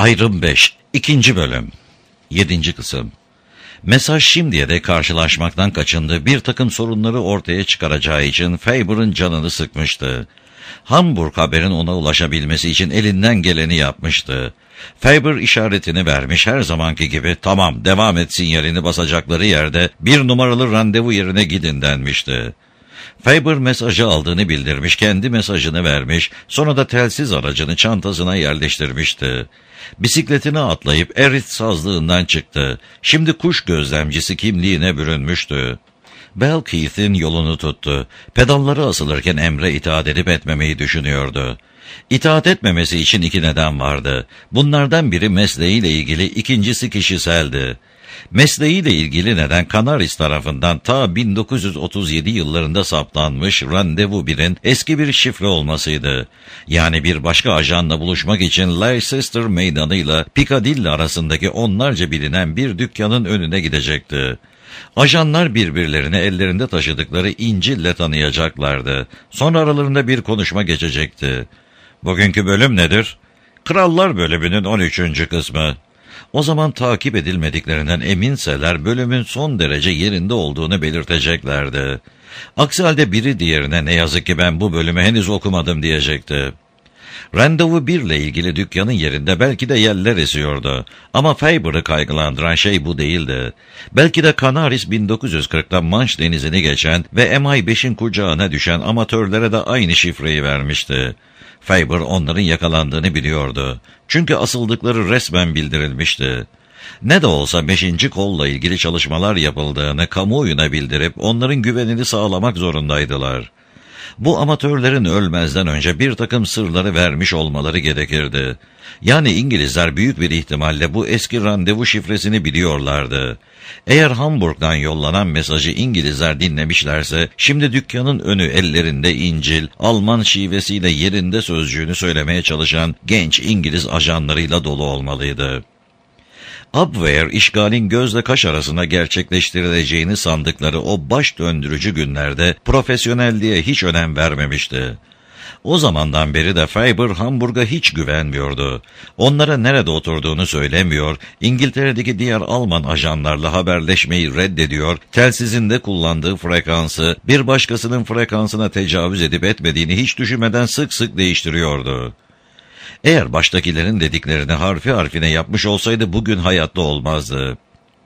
Ayrım 5, 2. bölüm, 7. kısım. Mesaj şimdiye de karşılaşmaktan kaçındı, bir takım sorunları ortaya çıkaracağı için Faber'ın canını sıkmıştı. Hamburg haberin ona ulaşabilmesi için elinden geleni yapmıştı. Faber işaretini vermiş, her zamanki gibi "tamam, devam et" sinyalini basacakları yerde 1 numaralı randevu yerine gidin denmişti. Faber mesajı aldığını bildirmiş, kendi mesajını vermiş, sonra da telsiz aracını çantasına yerleştirmişti. Bisikletine atlayıp Erith sazlığından çıktı. Şimdi kuş gözlemcisi kimliğine bürünmüştü. Belkeith'in yolunu tuttu. Pedalları asılırken emre itaat edip etmemeyi düşünüyordu. İtaat etmemesi için 2 neden vardı. Bunlardan biri mesleğiyle ilgili, ikincisi kişiseldi. Mesleğiyle ilgili neden Canaris tarafından ta 1937 yıllarında saptanmış randevu 1'in eski bir şifre olmasıydı. Yani bir başka ajanla buluşmak için Leicester meydanıyla Piccadilly arasındaki onlarca bilinen bir dükkanın önüne gidecekti. Ajanlar birbirlerini ellerinde taşıdıkları İncil'le tanıyacaklardı. Sonra aralarında bir konuşma geçecekti. Bugünkü bölüm nedir? Krallar bölümünün 13. kısmı. O zaman takip edilmediklerinden eminseler bölümün son derece yerinde olduğunu belirteceklerdi. Aksi halde biri diğerine "ne yazık ki ben bu bölümü henüz okumadım" diyecekti. Randevu 1 ile ilgili dükkanın yerinde belki de yeller esiyordu. Ama Faber'ı kaygılandıran şey bu değildi. Belki de Canaris 1940'da Manş denizini geçen ve MI5'in kucağına düşen amatörlere de aynı şifreyi vermişti. Faber onların yakalandığını biliyordu. Çünkü asıldıkları resmen bildirilmişti. Ne de olsa 5. kolla ilgili çalışmalar yapıldığını kamuoyuna bildirip onların güvenini sağlamak zorundaydılar. Bu amatörlerin ölmezden önce bir takım sırları vermiş olmaları gerekirdi. Yani İngilizler büyük bir ihtimalle bu eski randevu şifresini biliyorlardı. Eğer Hamburg'dan yollanan mesajı İngilizler dinlemişlerse, şimdi dükkanın önü ellerinde İncil, Alman şivesiyle yerinde sözcüğünü söylemeye çalışan genç İngiliz ajanlarıyla dolu olmalıydı. Abwehr, işgalin gözle kaş arasında gerçekleştirileceğini sandıkları o baş döndürücü günlerde profesyonelliğe hiç önem vermemişti. O zamandan beri de Faber Hamburg'a hiç güvenmiyordu. Onlara nerede oturduğunu söylemiyor, İngiltere'deki diğer Alman ajanlarla haberleşmeyi reddediyor, telsizinde kullandığı frekansı bir başkasının frekansına tecavüz edip etmediğini hiç düşünmeden sık sık değiştiriyordu. Eğer baştakilerin dediklerini harfi harfine yapmış olsaydı bugün hayatta olmazdı.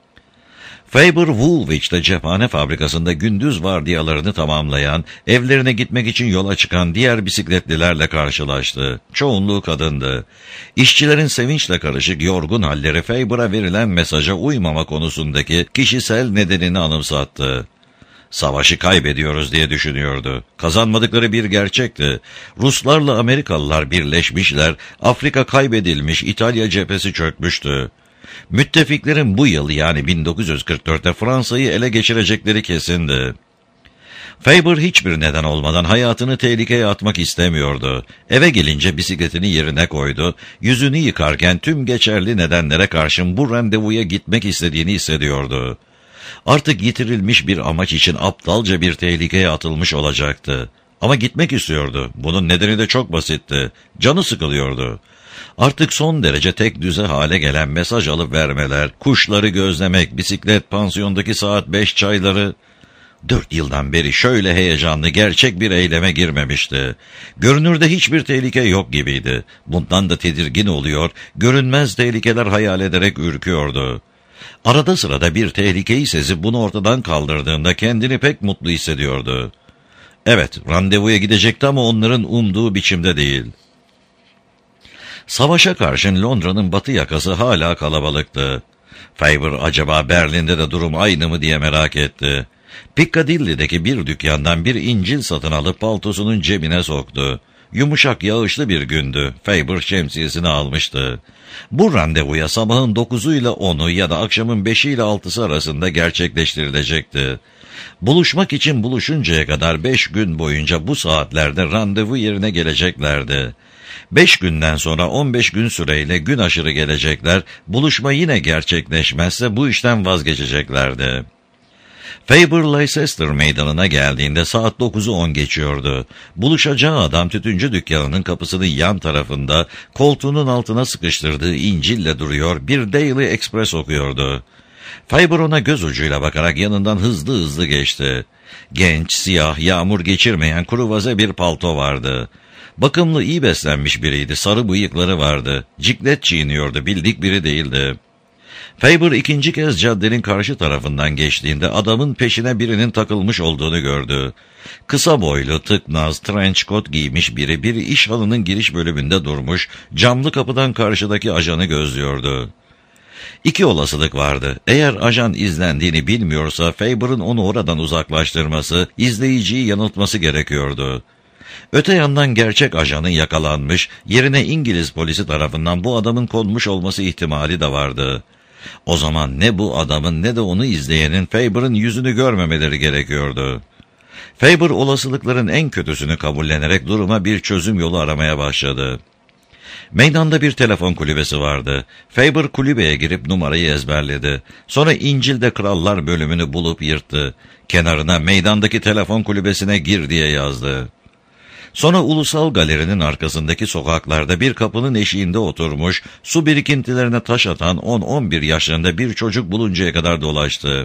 Faber, Woolwich'te cephane fabrikasında gündüz vardiyalarını tamamlayan, evlerine gitmek için yola çıkan diğer bisikletlilerle karşılaştı. Çoğunluğu kadındı. İşçilerin sevinçle karışık yorgun halleri Faber'a verilen mesaja uymama konusundaki kişisel nedenini anımsattı. Savaşı kaybediyoruz diye düşünüyordu. Kazanmadıkları bir gerçekti. Ruslarla Amerikalılar birleşmişler, Afrika kaybedilmiş, İtalya cephesi çökmüştü. Müttefiklerin bu yıl yani 1944'te Fransa'yı ele geçirecekleri kesindi. Faber hiçbir neden olmadan hayatını tehlikeye atmak istemiyordu. Eve gelince bisikletini yerine koydu, yüzünü yıkarken tüm geçerli nedenlere karşın bu randevuya gitmek istediğini hissediyordu. Artık yitirilmiş bir amaç için aptalca bir tehlikeye atılmış olacaktı. Ama gitmek istiyordu. Bunun nedeni de çok basitti. Canı sıkılıyordu. Artık son derece tek düze hale gelen mesaj alıp vermeler, kuşları gözlemek, bisiklet, pansiyondaki saat 5 çayları... 4 yıldan beri şöyle heyecanlı gerçek bir eyleme girmemişti. Görünürde hiçbir tehlike yok gibiydi. Bundan da tedirgin oluyor, görünmez tehlikeler hayal ederek ürküyordu. Arada sırada bir tehlikeyi sezip bunu ortadan kaldırdığında kendini pek mutlu hissediyordu. Evet, randevuya gidecekti ama onların umduğu biçimde değil. Savaşa karşın Londra'nın batı yakası hala kalabalıktı. Faber acaba Berlin'de de durum aynı mı diye merak etti. Piccadilly'deki bir dükkandan bir İncil satın alıp paltosunun cebine soktu. Yumuşak yağışlı bir gündü. Faber şemsiyesini almıştı. Bu randevuya sabahın 9'u ile 10'u ya da akşamın 5'i ile 6'sı arasında gerçekleştirilecekti. Buluşmak için buluşuncaya kadar 5 gün boyunca bu saatlerde randevu yerine geleceklerdi. 5 günden sonra 15 gün süreyle gün aşırı gelecekler, buluşma yine gerçekleşmezse bu işten vazgeçeceklerdi. Faber Leicester meydanına geldiğinde saat 9'u 10 geçiyordu. Buluşacağı adam tütüncü dükkanının kapısının yan tarafında koltuğunun altına sıkıştırdığı İncil'le duruyor, bir Daily Express okuyordu. Faber ona göz ucuyla bakarak yanından hızlı hızlı geçti. Genç, siyah, yağmur geçirmeyen kruvaze bir palto vardı. Bakımlı, iyi beslenmiş biriydi, sarı bıyıkları vardı. Ciklet çiğniyordu, bildik biri değildi. Faber ikinci kez caddenin karşı tarafından geçtiğinde adamın peşine birinin takılmış olduğunu gördü. Kısa boylu, tıknaz, trench coat giymiş biri iş halının giriş bölümünde durmuş, camlı kapıdan karşıdaki ajanı gözlüyordu. İki olasılık vardı. Eğer ajan izlendiğini bilmiyorsa Faber'ın onu oradan uzaklaştırması, izleyiciyi yanıltması gerekiyordu. Öte yandan gerçek ajanın yakalanmış, yerine İngiliz polisi tarafından bu adamın konmuş olması ihtimali de vardı. O zaman ne bu adamın ne de onu izleyenin Faber'ın yüzünü görmemeleri gerekiyordu. Faber olasılıkların en kötüsünü kabullenerek duruma bir çözüm yolu aramaya başladı. Meydanda bir telefon kulübesi vardı. Faber kulübeye girip numarayı ezberledi. Sonra İncil'de Krallar bölümünü bulup yırttı. Kenarına meydandaki telefon kulübesine gir diye yazdı. Sonra Ulusal Galeri'nin arkasındaki sokaklarda bir kapının eşiğinde oturmuş, su birikintilerine taş atan 10-11 yaşlarında bir çocuk buluncaya kadar dolaştı.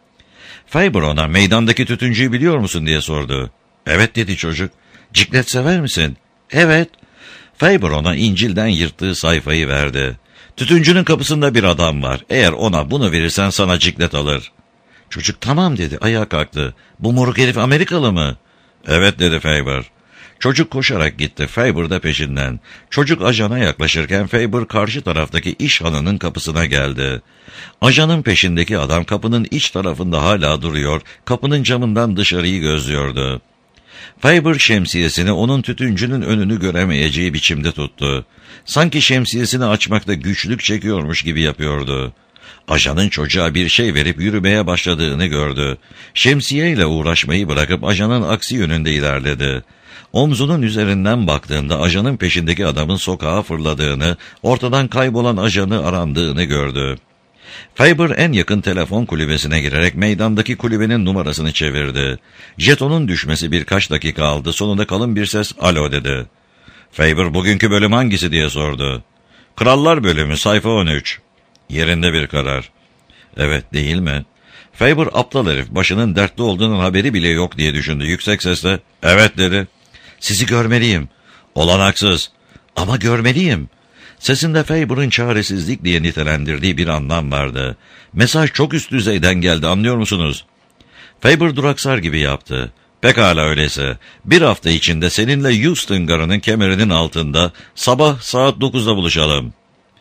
Faber ona meydandaki tütüncüyü biliyor musun diye sordu. Evet dedi çocuk. Ciklet sever misin? Evet. Faber ona İncil'den yırttığı sayfayı verdi. Tütüncünün kapısında bir adam var. Eğer ona bunu verirsen sana ciklet alır. Çocuk tamam dedi, ayağa kalktı. Bu moruk herif Amerikalı mı? Evet dedi Faber. Çocuk koşarak gitti, Faber da peşinden. Çocuk ajana yaklaşırken Faber karşı taraftaki iş hanının kapısına geldi. Ajanın peşindeki adam kapının iç tarafında hala duruyor, kapının camından dışarıyı gözlüyordu. Faber şemsiyesini onun tütüncünün önünü göremeyeceği biçimde tuttu. Sanki şemsiyesini açmakta güçlük çekiyormuş gibi yapıyordu. Ajanın çocuğa bir şey verip yürümeye başladığını gördü. Şemsiyeyle uğraşmayı bırakıp ajanın aksi yönünde ilerledi. Omzunun üzerinden baktığında ajanın peşindeki adamın sokağa fırladığını, ortadan kaybolan ajanı arandığını gördü. Faber en yakın telefon kulübesine girerek meydandaki kulübenin numarasını çevirdi. Jetonun düşmesi birkaç dakika aldı. Sonunda kalın bir ses alo dedi. Faber bugünkü bölüm hangisi diye sordu. Krallar bölümü sayfa 13. Yerinde bir karar. Evet değil mi? Faber aptal herif başının dertli olduğunun haberi bile yok diye düşündü. Yüksek sesle evet dedi. Sizi görmeliyim. Olanaksız. Ama görmeliyim. Sesinde Faber'ın çaresizlik diye nitelendirdiği bir anlam vardı. Mesaj çok üst düzeyden geldi, anlıyor musunuz? Faber duraksar gibi yaptı. Pekala öyleyse. Bir hafta içinde seninle Houston garının kemerinin altında sabah saat 9'da buluşalım.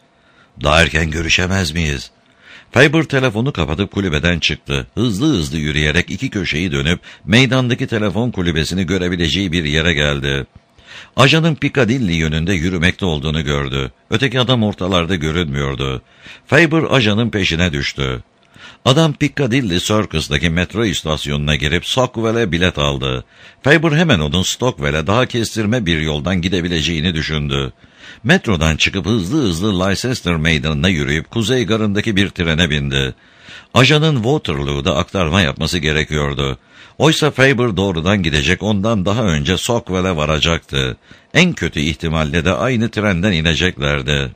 Daha erken görüşemez miyiz? Faber telefonu kapatıp kulübeden çıktı. Hızlı hızlı yürüyerek iki köşeyi dönüp meydandaki telefon kulübesini görebileceği bir yere geldi. Ajanın Piccadilly yönünde yürümekte olduğunu gördü. Öteki adam ortalarda görünmüyordu. Faber ajanın peşine düştü. Adam Piccadilly Circus'taki metro istasyonuna girip Stockwell'e bilet aldı. Faber hemen onun Stockwell'e daha kestirme bir yoldan gidebileceğini düşündü. Metrodan çıkıp hızlı Leicester meydanına yürüyüp Kuzey Garı'ndaki bir trene bindi. Ajanın Waterloo'da aktarma yapması gerekiyordu. Oysa Faber doğrudan gidecek, ondan daha önce Stockwell'e varacaktı. En kötü ihtimalle de aynı trenden ineceklerdi.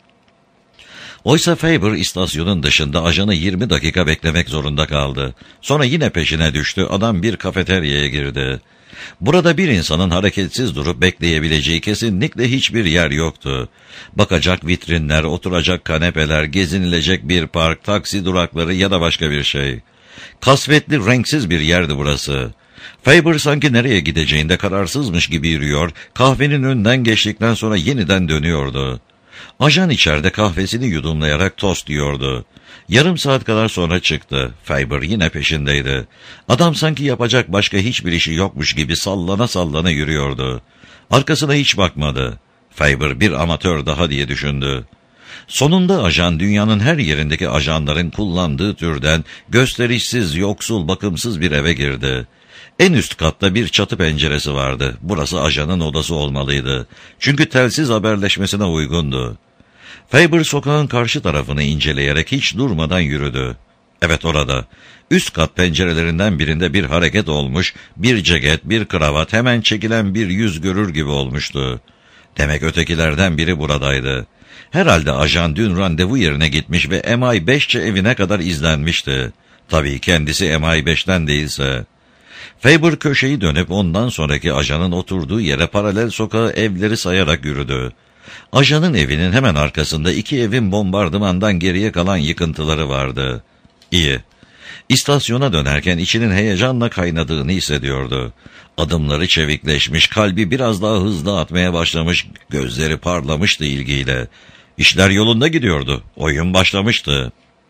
Oysa Faber istasyonun dışında ajanı 20 dakika beklemek zorunda kaldı. Sonra yine peşine düştü, adam bir kafeteryaya girdi. Burada bir insanın hareketsiz durup bekleyebileceği kesinlikle hiçbir yer yoktu. Bakacak vitrinler, oturacak kanepeler, gezinilecek bir park, taksi durakları ya da başka bir şey. Kasvetli, renksiz bir yerdi burası. Faber sanki nereye gideceğinde kararsızmış gibi yürüyor, kahvenin önünden geçtikten sonra yeniden dönüyordu. Ajan içeride kahvesini yudumlayarak tost yiyordu. Yarım saat kadar sonra çıktı. Faber yine peşindeydi. Adam sanki yapacak başka hiçbir işi yokmuş gibi sallana sallana yürüyordu. Arkasına hiç bakmadı. Faber bir amatör daha diye düşündü. Sonunda ajan dünyanın her yerindeki ajanların kullandığı türden gösterişsiz, yoksul, bakımsız bir eve girdi. En üst katta bir çatı penceresi vardı. Burası ajanın odası olmalıydı. Çünkü telsiz haberleşmesine uygundu. Faber sokağın karşı tarafını inceleyerek hiç durmadan yürüdü. Evet, orada. Üst kat pencerelerinden birinde bir hareket olmuş, bir ceket, bir kravat, hemen çekilen bir yüz görür gibi olmuştu. Demek ötekilerden biri buradaydı. Herhalde ajan dün randevu yerine gitmiş ve MI5'çe evine kadar izlenmişti. Tabii kendisi MI5'ten değilse. Faber köşeyi dönüp ondan sonraki ajanın oturduğu yere paralel sokağa evleri sayarak yürüdü. Ajanın evinin hemen arkasında 2 evin bombardımandan geriye kalan yıkıntıları vardı. İyi. İstasyona dönerken içinin heyecanla kaynadığını hissediyordu. Adımları çevikleşmiş, kalbi biraz daha hızlı atmaya başlamış, gözleri parlamıştı ilgiyle. İşler yolunda gidiyordu, oyun başlamıştı.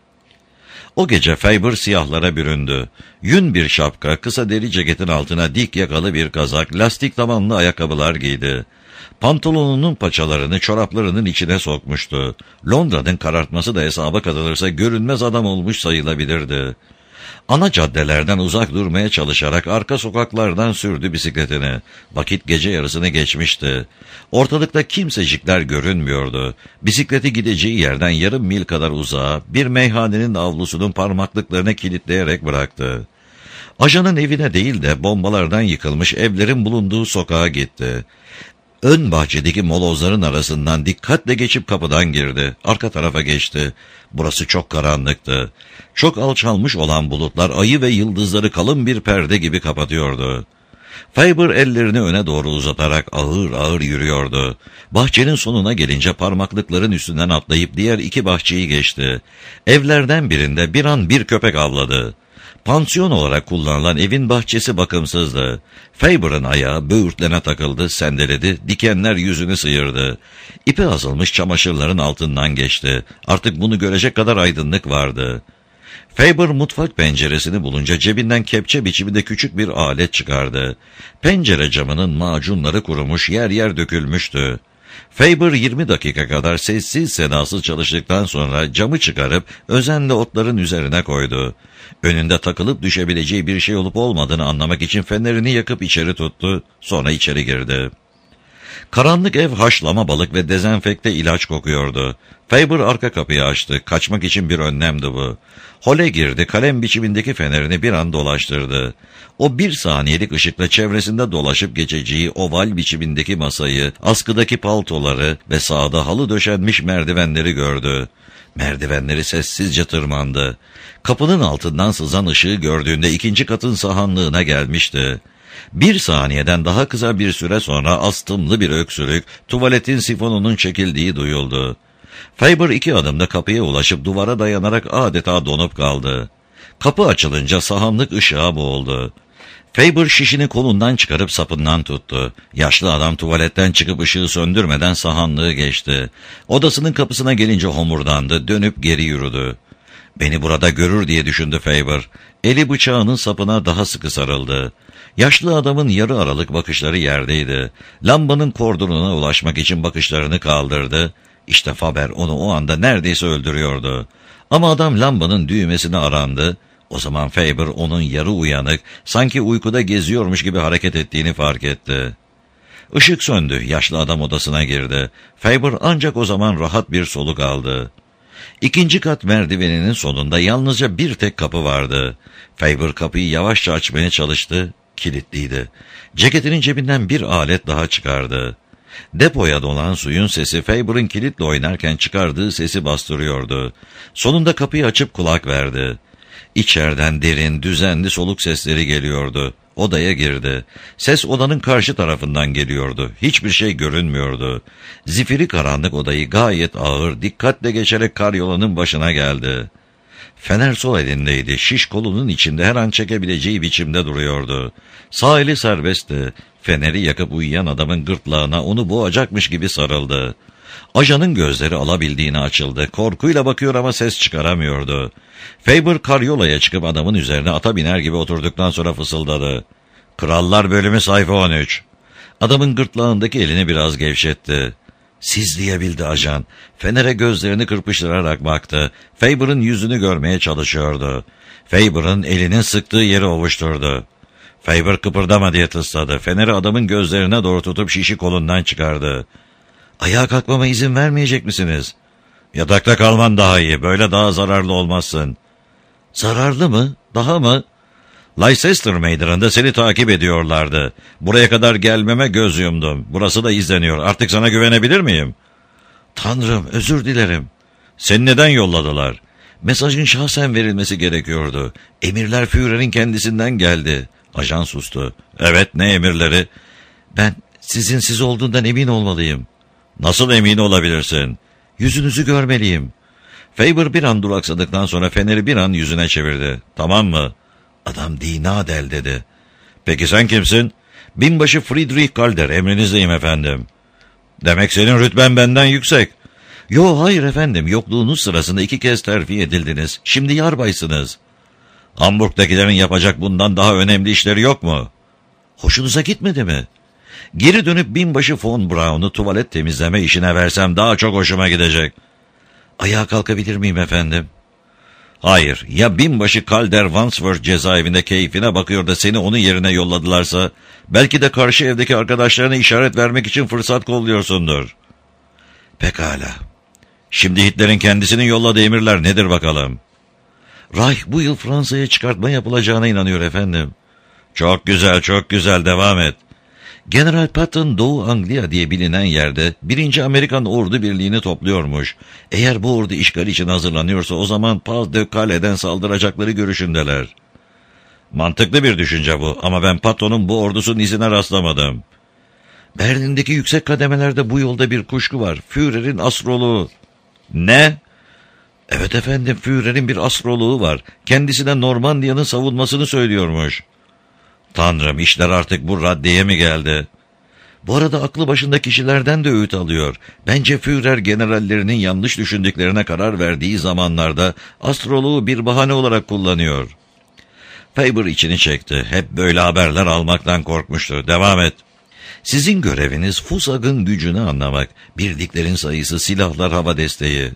O gece Faber siyahlara büründü. Yün bir şapka, kısa deri ceketin altına dik yakalı bir kazak, lastik tabanlı ayakkabılar giydi. Pantolonunun paçalarını çoraplarının içine sokmuştu. Londra'nın karartması da hesaba katılırsa görünmez adam olmuş sayılabilirdi. Ana caddelerden uzak durmaya çalışarak arka sokaklardan sürdü bisikletini. Vakit gece yarısını geçmişti. Ortalıkta kimsecikler görünmüyordu. Bisikleti gideceği yerden yarım mil kadar uzağa bir meyhanenin avlusunun parmaklıklarını kilitleyerek bıraktı. Ajanın evine değil de bombalardan yıkılmış evlerin bulunduğu sokağa gitti. Ön bahçedeki molozların arasından dikkatle geçip kapıdan girdi. Arka tarafa geçti. Burası çok karanlıktı. Çok alçalmış olan bulutlar ayı ve yıldızları kalın bir perde gibi kapatıyordu. Faber ellerini öne doğru uzatarak ağır ağır yürüyordu. Bahçenin sonuna gelince parmaklıkların üstünden atlayıp diğer 2 bahçeyi geçti. Evlerden birinde bir an bir köpek avladı. Pansiyon olarak kullanılan evin bahçesi bakımsızdı. Faber'ın ayağı böğürtlene takıldı, sendeledi, dikenler yüzünü sıyırdı. İpe asılmış çamaşırların altından geçti. Artık bunu görecek kadar aydınlık vardı. Faber mutfak penceresini bulunca cebinden kepçe biçiminde küçük bir alet çıkardı. Pencere camının macunları kurumuş, yer yer dökülmüştü. Faber 20 dakika kadar sessiz sedasız çalıştıktan sonra camı çıkarıp özenle otların üzerine koydu. Önünde takılıp düşebileceği bir şey olup olmadığını anlamak için fenerini yakıp içeri tuttu, sonra içeri girdi. Karanlık ev haşlama balık ve dezenfekte ilaç kokuyordu. Faber arka kapıyı açtı, kaçmak için bir önlemdi bu. Hole girdi, kalem biçimindeki fenerini bir an dolaştırdı. O 1 saniyelik ışıkla çevresinde dolaşıp geçeceği oval biçimindeki masayı, askıdaki paltoları ve sağda halı döşenmiş merdivenleri gördü. Merdivenleri sessizce tırmandı. Kapının altından sızan ışığı gördüğünde 2. katın sahanlığına gelmişti. 1 saniyeden daha kısa bir süre sonra astımlı bir öksürük, tuvaletin sifonunun çekildiği duyuldu. Faber 2 adımda kapıya ulaşıp duvara dayanarak adeta donup kaldı. Kapı açılınca sahanlık ışığa boğuldu. Faber şişini kolundan çıkarıp sapından tuttu. Yaşlı adam tuvaletten çıkıp ışığı söndürmeden sahanlığı geçti. Odasının kapısına gelince homurdandı, dönüp geri yürüdü. Beni burada görür diye düşündü Faber. Eli bıçağının sapına daha sıkı sarıldı. Yaşlı adamın yarı aralık bakışları yerdeydi. Lambanın kordonuna ulaşmak için bakışlarını kaldırdı. İşte Faber onu o anda neredeyse öldürüyordu. Ama adam lambanın düğmesini arandı. O zaman Faber onun yarı uyanık, sanki uykuda geziyormuş gibi hareket ettiğini fark etti. Işık söndü, yaşlı adam odasına girdi. Faber ancak o zaman rahat bir soluk aldı. 2. kat merdiveninin sonunda yalnızca bir tek kapı vardı. Faber kapıyı yavaşça açmaya çalıştı, kilitliydi. Ceketinin cebinden bir alet daha çıkardı. Depoya dolan suyun sesi Faber'ın kilitle oynarken çıkardığı sesi bastırıyordu. Sonunda kapıyı açıp kulak verdi. İçeriden derin, düzenli soluk sesleri geliyordu. Odaya girdi. Ses odanın karşı tarafından geliyordu. Hiçbir şey görünmüyordu. Zifiri karanlık odayı gayet ağır, dikkatle geçerek karyolanın başına geldi. Fener sol elindeydi. Şiş kolunun içinde her an çekebileceği biçimde duruyordu. Sağ eli serbestti. Feneri yakıp uyuyan adamın gırtlağına onu boğacakmış gibi sarıldı. Ajanın gözleri alabildiğine açıldı. Korkuyla bakıyor ama ses çıkaramıyordu. Faber karyolaya çıkıp adamın üzerine ata biner gibi oturduktan sonra fısıldadı. Krallar bölümü sayfa 13. Adamın gırtlağındaki elini biraz gevşetti. Siz diyebildi ajan. Fenere gözlerini kırpıştırarak baktı. Faber'ın yüzünü görmeye çalışıyordu. Faber'ın elinin sıktığı yeri ovuşturdu. Faber kıpırdama diye tısladı. Feneri adamın gözlerine doğru tutup şişi kolundan çıkardı. Ayağa kalkmama izin vermeyecek misiniz? Yatakta kalman daha iyi. Böyle daha zararlı olmazsın. Zararlı mı? Daha mı? Leicester Meydanı'nda seni takip ediyorlardı. Buraya kadar gelmeme göz yumdum. Burası da izleniyor. Artık sana güvenebilir miyim? Tanrım, özür dilerim. Seni neden yolladılar? Mesajın şahsen verilmesi gerekiyordu. Emirler Führer'in kendisinden geldi. Ajan sustu. Evet, ne emirleri? Ben sizin siz olduğundan emin olmalıyım. Nasıl emin olabilirsin? Yüzünüzü görmeliyim. Faber bir an duraksadıktan sonra feneri bir an yüzüne çevirdi. Tamam mı? Adam Dinadel dedi. Peki sen kimsin? Binbaşı Friedrich Kalder, emrinizdeyim efendim. Demek senin rütben benden yüksek. Yo, hayır efendim, yokluğunuz sırasında 2 kez terfi edildiniz. Şimdi yarbaysınız. Hamburg'dakilerin yapacak bundan daha önemli işleri yok mu? Hoşunuza gitmedi mi? Geri dönüp binbaşı von Braun'u tuvalet temizleme işine versem daha çok hoşuma gidecek. Ayağa kalkabilir miyim efendim? Hayır, ya binbaşı Calder Wandsworth cezaevinde keyfine bakıyor da seni onun yerine yolladılarsa, belki de karşı evdeki arkadaşlarına işaret vermek için fırsat kolluyorsundur. Pekala. Şimdi Hitler'in kendisinin yolladığı emirler nedir bakalım? Reich bu yıl Fransa'ya çıkartma yapılacağına inanıyor efendim. Çok güzel, çok güzel, devam et. General Patton Doğu Anglia diye bilinen yerde 1. Amerikan Ordu Birliği'ni topluyormuş. Eğer bu ordu işgal için hazırlanıyorsa o zaman Pas de Calai'den saldıracakları görüşündeler. Mantıklı bir düşünce bu ama ben Patton'un bu ordusunun izine rastlamadım. Berlin'deki yüksek kademelerde bu yolda bir kuşku var. Führer'in astroloğu. Ne? Evet efendim, Führer'in bir astroloğu var. Kendisine Normandiya'nın savunmasını söylüyormuş. Tanrım, işler artık bu raddeye mi geldi? Bu arada aklı başında kişilerden de öğüt alıyor. Bence Führer generallerinin yanlış düşündüklerine karar verdiği zamanlarda astroloğu bir bahane olarak kullanıyor. Faber içini çekti. Hep böyle haberler almaktan korkmuştu. Devam et. Sizin göreviniz Fusag'ın gücünü anlamak. Birdiklerin sayısı, silahlar, hava desteği.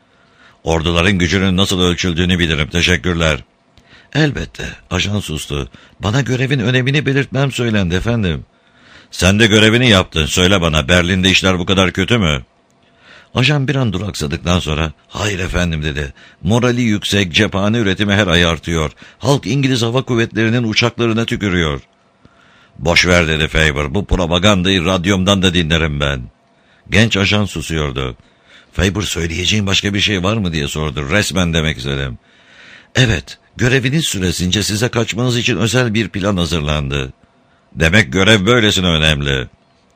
Orduların gücünün nasıl ölçüldüğünü bilirim. Teşekkürler. Elbette. Ajan sustu. Bana görevin önemini belirtmem söylendi efendim. Sen de görevini yaptın. Söyle bana, Berlin'de işler bu kadar kötü mü? Ajan bir an duraksadıktan sonra, hayır efendim dedi. Morali yüksek, cephane üretimi her ay artıyor. Halk İngiliz Hava Kuvvetleri'nin uçaklarına tükürüyor. Boş ver dedi Faber. Bu propagandayı radyomdan da dinlerim ben. Genç ajan susuyordu. Faber, söyleyeceğin başka bir şey var mı diye sordu. Resmen demek istedim. Evet, göreviniz süresince size kaçmanız için özel bir plan hazırlandı. Demek görev böylesine önemli.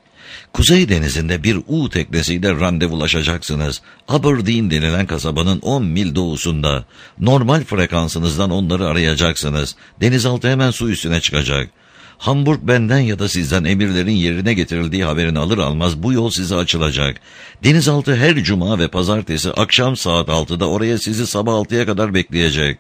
Kuzey Denizi'nde bir U teknesiyle randevulaşacaksınız. Aberdeen denilen kasabanın 10 mil doğusunda. Normal frekansınızdan onları arayacaksınız. Denizaltı hemen su üstüne çıkacak. Hamburg benden ya da sizden emirlerin yerine getirildiği haberini alır almaz bu yol size açılacak. Denizaltı her cuma ve pazartesi akşam saat 6'da oraya sizi sabah 6'ya kadar bekleyecek.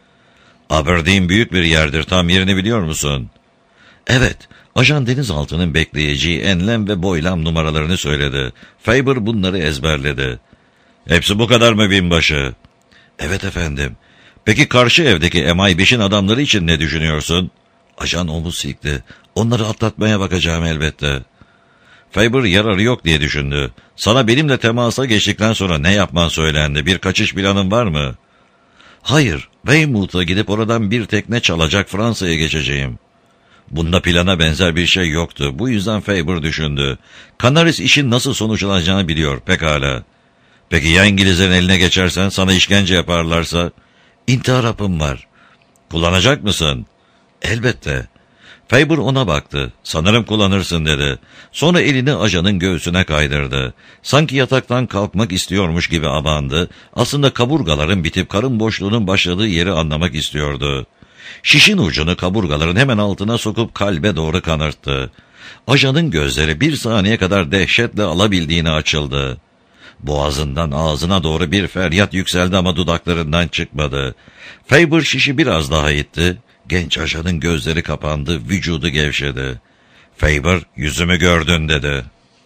Aberdeen büyük bir yerdir, tam yerini biliyor musun? Evet, ajan denizaltının bekleyeceği enlem ve boylam numaralarını söyledi. Faber bunları ezberledi. Hepsi bu kadar mı binbaşı? Evet efendim. Peki karşı evdeki MI5'in adamları için ne düşünüyorsun? Ajan omuz silkti. Onları atlatmaya bakacağım elbette. Faber yararı yok diye düşündü. Sana benimle temasa geçtikten sonra ne yapman söylendi? Bir kaçış planın var mı? Hayır, Weymouth'a gidip oradan bir tekne çalacak Fransa'ya geçeceğim. Bunda plana benzer bir şey yoktu. Bu yüzden Faber düşündü. Canaris işin nasıl sonuçlanacağını biliyor, pekala. Peki ya İngilizlerin eline geçersen, sana işkence yaparlarsa? İntihar hapım var. Kullanacak mısın? Elbette. Faber ona baktı. Sanırım kullanırsın dedi. Sonra elini ajanın göğsüne kaydırdı. Sanki yataktan kalkmak istiyormuş gibi abandı. Aslında kaburgaların bitip karın boşluğunun başladığı yeri anlamak istiyordu. Şişin ucunu kaburgaların hemen altına sokup kalbe doğru kanırttı. Ajanın gözleri bir saniye kadar dehşetle alabildiğini açıldı. Boğazından ağzına doğru bir feryat yükseldi ama dudaklarından çıkmadı. Faber şişi biraz daha itti. Genç ajanın gözleri kapandı, vücudu gevşedi. Faber, yüzümü gördün dedi.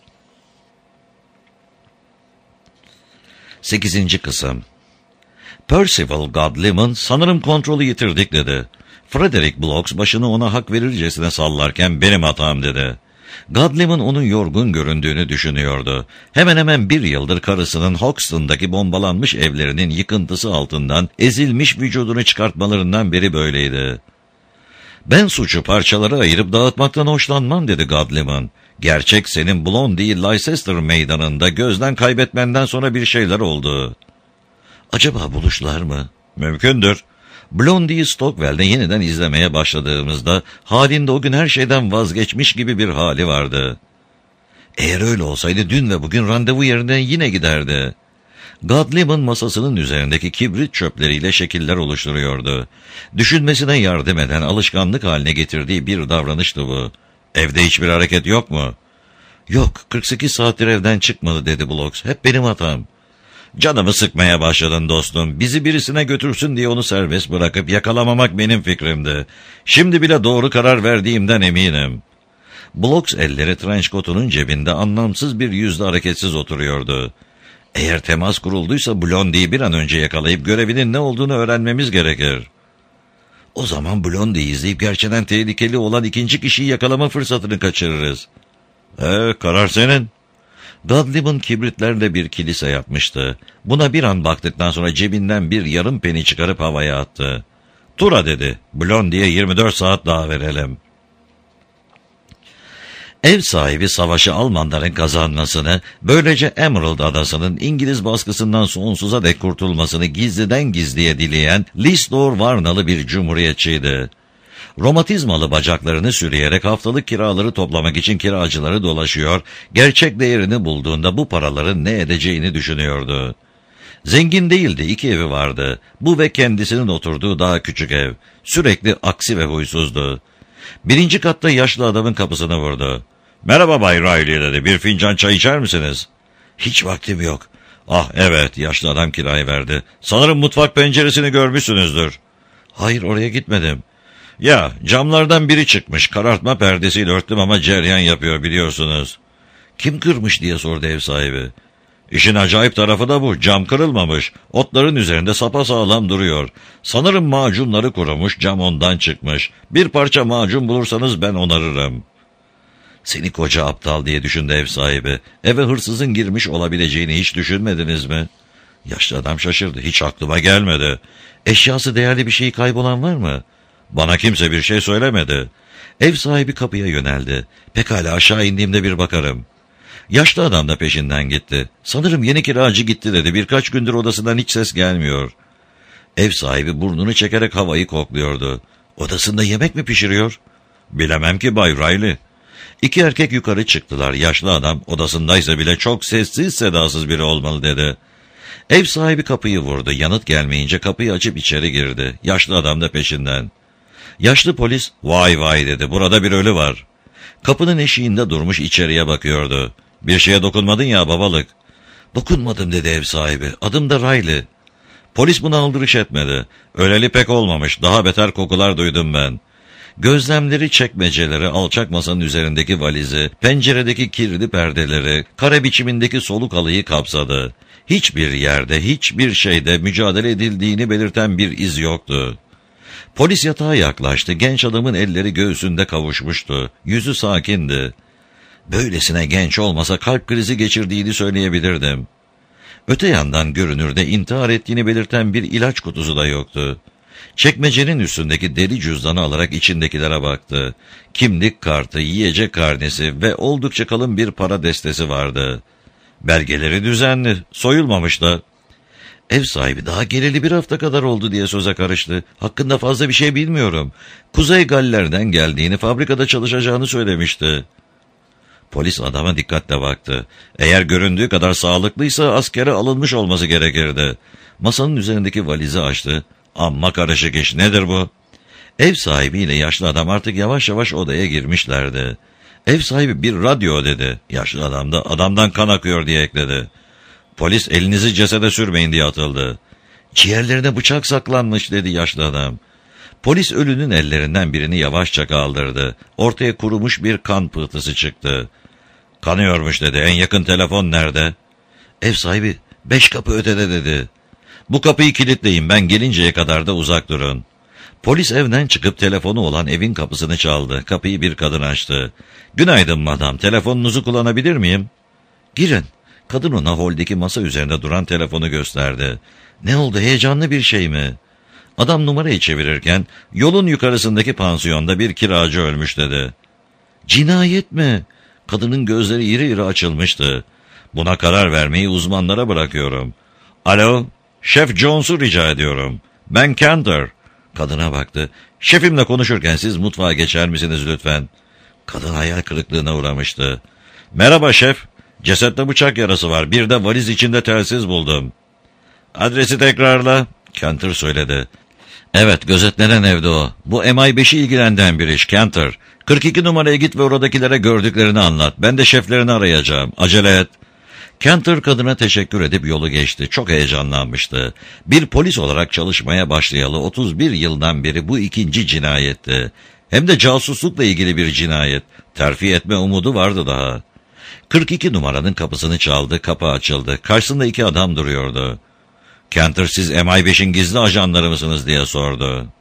8. kısım. Percival Godliman, sanırım kontrolü yitirdik dedi. Frederick Blocks başını ona hak verircesine sallarken benim hatam dedi. Godlim'in onun yorgun göründüğünü düşünüyordu. Hemen hemen bir yıldır karısının Hoxton'daki bombalanmış evlerinin yıkıntısı altından ezilmiş vücudunu çıkartmalarından beri böyleydi. "Ben suçu parçalara ayırıp dağıtmaktan hoşlanmam," dedi Godlim'in. "Gerçek senin Blondie Leicester meydanında gözden kaybetmenden sonra bir şeyler oldu." "Acaba buluşlar mı?" "Mümkündür. Blondie'yi Stockwell'de yeniden izlemeye başladığımızda halinde o gün her şeyden vazgeçmiş gibi bir hali vardı." "Eğer öyle olsaydı dün ve bugün randevu yerine yine giderdi." Godlim'in masasının üzerindeki kibrit çöpleriyle şekiller oluşturuyordu. Düşünmesine yardım eden, alışkanlık haline getirdiği bir davranıştı bu. "Evde hiçbir hareket yok mu?" "Yok, 48 saattir evden çıkmadı," dedi Blocks. "Hep benim hatam." "Canımı sıkmaya başladın dostum. Bizi birisine götürsün diye onu serbest bırakıp yakalamamak benim fikrimdi. Şimdi bile doğru karar verdiğimden eminim." Blocks elleri trenchcoat'unun cebinde anlamsız bir yüzle hareketsiz oturuyordu. "Eğer temas kurulduysa Blondie'yi bir an önce yakalayıp görevinin ne olduğunu öğrenmemiz gerekir." "O zaman Blondie'yi izleyip gerçekten tehlikeli olan ikinci kişiyi yakalama fırsatını kaçırırız." Karar senin." Godlim'in kibritlerle bir kilise yapmıştı. Buna bir an baktıktan sonra cebinden bir yarım peni çıkarıp havaya attı. "Tura," dedi. "Blondie'ye 24 saat daha verelim." Ev sahibi savaşı Almanların kazanmasını, böylece Emerald Adası'nın İngiliz baskısından sonsuza dek kurtulmasını gizliden gizliye dileyen Lisdor Varnalı bir cumhuriyetçiydi. Romatizmalı bacaklarını sürüyerek haftalık kiraları toplamak için kiracıları dolaşıyor, gerçek değerini bulduğunda bu paraların ne edeceğini düşünüyordu. Zengin değildi, 2 evi vardı. Bu ve kendisinin oturduğu daha küçük ev. Sürekli aksi ve huysuzdu. 1. katta yaşlı adamın kapısını vurdu. "Merhaba Bay Riley," dedi. "Bir fincan çay içer misiniz?" "Hiç vaktim yok." "Ah evet," yaşlı adam kirayı verdi. "Sanırım mutfak penceresini görmüşsünüzdür." "Hayır, oraya gitmedim." "Ya, camlardan biri çıkmış. Karartma perdesiyle örttüm ama cereyan yapıyor, biliyorsunuz." "Kim kırmış?" diye sordu ev sahibi. "İşin acayip tarafı da bu. Cam kırılmamış. Otların üzerinde sapasağlam duruyor. Sanırım macunları kurumuş, cam ondan çıkmış. Bir parça macun bulursanız ben onarırım." "Seni koca aptal," diye düşündü ev sahibi. "Eve hırsızın girmiş olabileceğini hiç düşünmediniz mi?" Yaşlı adam şaşırdı. "Hiç aklıma gelmedi." "Eşyası değerli bir şey kaybolan var mı?" "Bana kimse bir şey söylemedi." Ev sahibi kapıya yöneldi. "Pekala, aşağı indiğimde bir bakarım." Yaşlı adam da peşinden gitti. "Sanırım yeni kiracı gitti," dedi. "Birkaç gündür odasından hiç ses gelmiyor." Ev sahibi burnunu çekerek havayı kokluyordu. "Odasında yemek mi pişiriyor?" "Bilemem ki Bay Riley." 2 erkek yukarı çıktılar. Yaşlı adam odasındaysa bile çok sessiz sedasız biri olmalı, dedi. Ev sahibi kapıyı vurdu. Yanıt gelmeyince kapıyı açıp içeri girdi. Yaşlı adam da peşinden. Yaşlı polis, "Vay vay," dedi. "Burada bir ölü var." Kapının eşiğinde durmuş içeriye bakıyordu. "Bir şeye dokunmadın ya babalık." "Dokunmadım," dedi ev sahibi. "Adım da Riley." Polis buna aldırış etmedi. "Öleli pek olmamış. Daha beter kokular duydum ben." Gözlemleri çekmeceleri, alçak masanın üzerindeki valizi, penceredeki kirli perdeleri, kare biçimindeki soluk halıyı kapsadı. Hiçbir yerde, hiçbir şeyde mücadele edildiğini belirten bir iz yoktu. Polis yatağa yaklaştı. Genç adamın elleri göğsünde kavuşmuştu. Yüzü sakindi. "Böylesine genç olmasa kalp krizi geçirdiğini söyleyebilirdim." Öte yandan görünürde intihar ettiğini belirten bir ilaç kutusu da yoktu. Çekmecenin üstündeki deri cüzdanı alarak içindekilere baktı. Kimlik kartı, yiyecek karnesi ve oldukça kalın bir para destesi vardı. Belgeleri düzenli, soyulmamış da. Ev sahibi, "Daha geleli 1 hafta kadar oldu," diye söze karıştı. "Hakkında fazla bir şey bilmiyorum. Kuzey Galler'den geldiğini, fabrikada çalışacağını söylemişti." Polis adama dikkatle baktı. Eğer göründüğü kadar sağlıklıysa askere alınmış olması gerekirdi. Masanın üzerindeki valizi açtı. "Amma karışık iş, nedir bu?" Ev sahibiyle yaşlı adam artık yavaş yavaş odaya girmişlerdi. Ev sahibi, "Bir radyo," dedi. Yaşlı adam da, "Adamdan kan akıyor," diye ekledi. Polis, "Elinizi cesede sürmeyin," diye atıldı. "Ciğerlerine bıçak saklanmış," dedi yaşlı adam. Polis ölünün ellerinden birini yavaşça kaldırdı. Ortaya kurumuş bir kan pıhtısı çıktı. "Kanıyormuş," dedi. "En yakın telefon nerede?" Ev sahibi, "5 kapı ötede," dedi. "Bu kapıyı kilitleyin, ben gelinceye kadar da uzak durun." Polis evden çıkıp telefonu olan evin kapısını çaldı. Kapıyı bir kadın açtı. "Günaydın madam, telefonunuzu kullanabilir miyim?" "Girin." Kadın ona holdeki masa üzerinde duran telefonu gösterdi. "Ne oldu, heyecanlı bir şey mi?" Adam numarayı çevirirken, "Yolun yukarısındaki pansiyonda bir kiracı ölmüş," dedi. "Cinayet mi?" Kadının gözleri iri iri açılmıştı. "Buna karar vermeyi uzmanlara bırakıyorum." "Alo, Şef Jones'u rica ediyorum. Ben Cantor." Kadına baktı. "Şefimle konuşurken siz mutfağa geçer misiniz lütfen?" Kadın hayal kırıklığına uğramıştı. "Merhaba şef. Cesette bıçak yarası var. Bir de valiz içinde telsiz buldum." "Adresi tekrarla," Cantor söyledi. "Evet, gözetlenen evde o. Bu MI5'i ilgilendiren bir iş Cantor. 42 numaraya git ve oradakilere gördüklerini anlat. Ben de şeflerini arayacağım. Acele et." Cantor kadına teşekkür edip yolu geçti. Çok heyecanlanmıştı. Bir polis olarak çalışmaya başlayalı 31 yıldan beri bu ikinci cinayetti. Hem de casuslukla ilgili bir cinayet. Terfi etme umudu vardı daha. 42 numaranın kapısını çaldı, kapı açıldı. Karşısında 2 adam duruyordu. "Cantor, siz MI5'in gizli ajanları mısınız?" diye sordu.